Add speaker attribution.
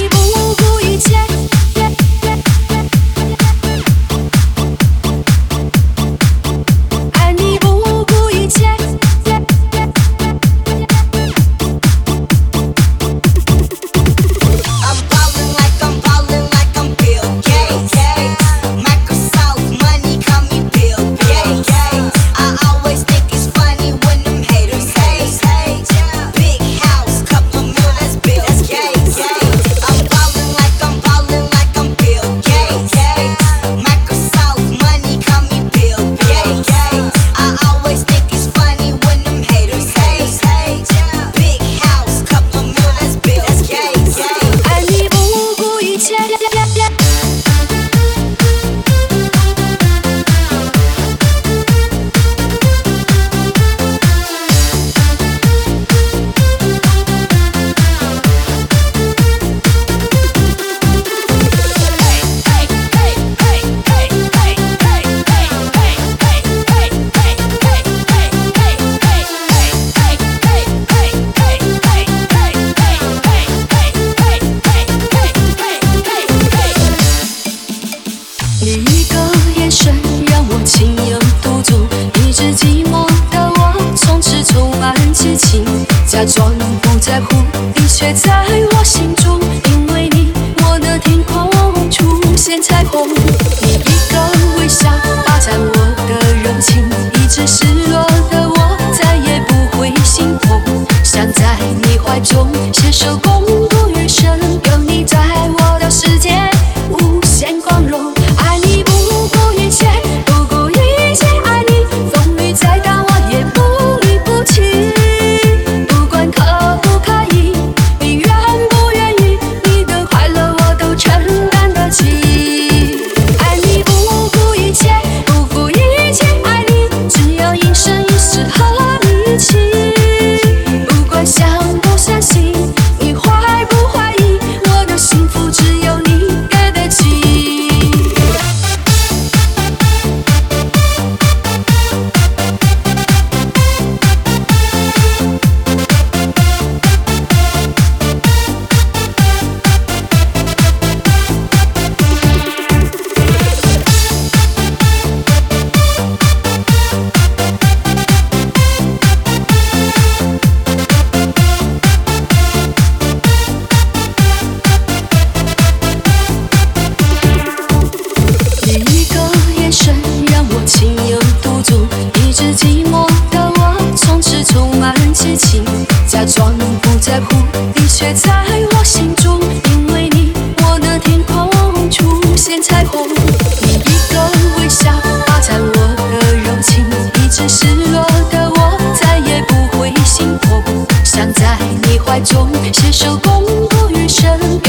Speaker 1: 假装不在乎，你却在我心中。因为你，我的天空出现彩虹。你一个微笑霸占我的柔情，一直失落的我再也不会心痛。想在你怀中携手共度余生，有你在我的世界无限光荣。爱你不顾一切，不顾一切爱你，风雨再大我也不离不弃。不管可不可以，你愿不愿意，你的快乐我都承担得起。爱你不顾一切，不顾一切爱你，只要一生一世和你一起。不管相不相信，你怀不怀疑，我的幸福只有你给得起。你一个眼神让我情有独钟，一直寂寞的我从此充满激情。假装不在乎，你却在我心中。因为你，我的天空出现彩虹。你一个微笑霸占我的柔情，一直失落的我再也不会心痛。想在你怀中携手共度余生。